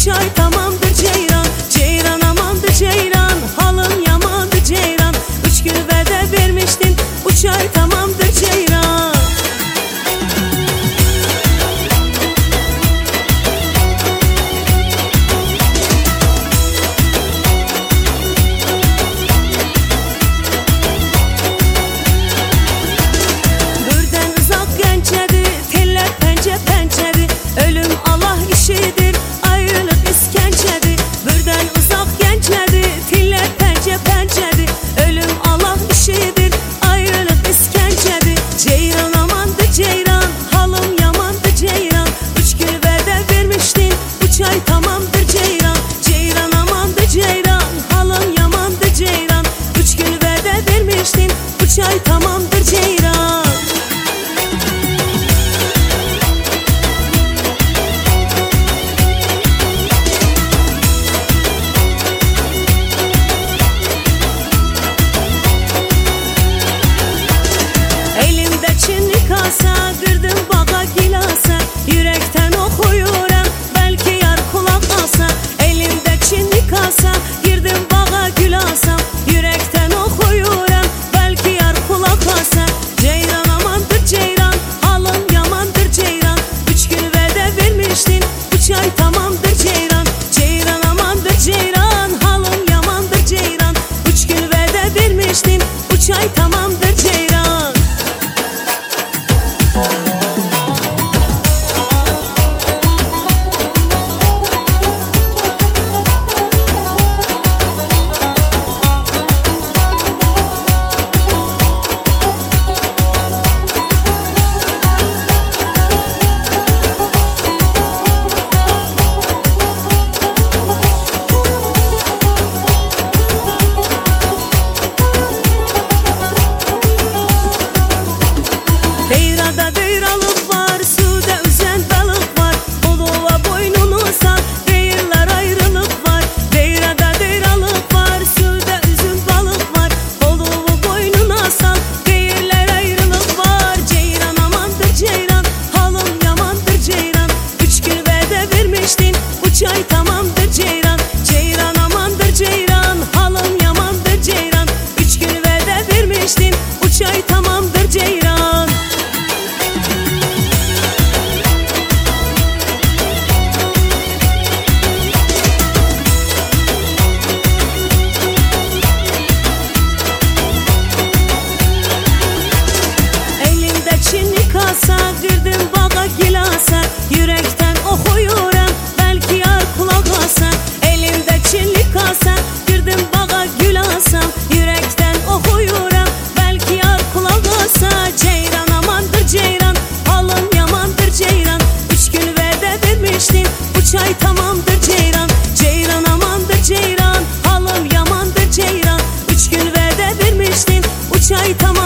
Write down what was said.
Üç ay tamamdır ceyran, ceyran amandır ceyran, halın yamandır ceyran. 3 gün vədə vermiştin, 3 ay tamamdır ceyran. Burdan uzaq Gəncədir, tellər pəncə-pəncədir, ölüm Allah işidir, ayrılıq İskəncədir. Burdan uzaq Gəncədir, tellər pəncə-pəncədir, ölüm Allah işidir, ayrılıq İskəncədir. Ceyran amandır ceyran, halım yamandır ceyran, 3 gün vədə vermişdin, 3 ay tamamdır ceyran. Ceyran amandır ceyran, halım yamandır ceyran, 3 gün vədə vermişdin, 3 ay tamamdır ceyran. Elimdə çinlik asa, qırdım bağa gilasa, yürəkdən oxuyuram, bəlkə yar qulaq asa. Elimdə çinlik asa, girdim bağa gülasa, yürəkdən oxuyuram, bəlkə yar qulaq asa. Ceyran amandır ceyran, halım yamandır ceyran, 3 gün vədə vermişdin, 3 ay tamamdır ceyran. Ceyran amandır ceyran, halım yamandır ceyran, 3 gün vədə vermişdin, 3 ay tamamdır ceyran. Deyrada deyralıq var, suda üzən balıq var, olova boynunu sal, deyirlər ayrılıq var. Deyrada deyralıq var, suda üzün balıq var, olova boynuna sal, deyirlər ayrılıq var. Ceyran amandır ceyran, halım yamandır ceyran, 3 gün vədə vermişdin, 3 ay tamamdır ceyran. Ceyran amandır ceyran, halım yamandır ceyran, 3 gün vədə vermişdin, 3 ay tamamdır ceyran. Çinlik asa, qırdım bağa gilasa, yürəkdən oxuyuram, bəlkə yar qulaq asa. Elimdə çinlik asa, qırdım bağa gülasa, yürəkdən oxuyuram, bəlkə yar qulaq asa. Ceyran amandır ceyran, halım yamandır ceyran, 3 gün vədə vermişdin, 3 ay tamamdır ceyran. Ceyran amandır ceyran, halım yamandır ceyran, 3 gün vədə vermişdin, 3 ay tamamdır.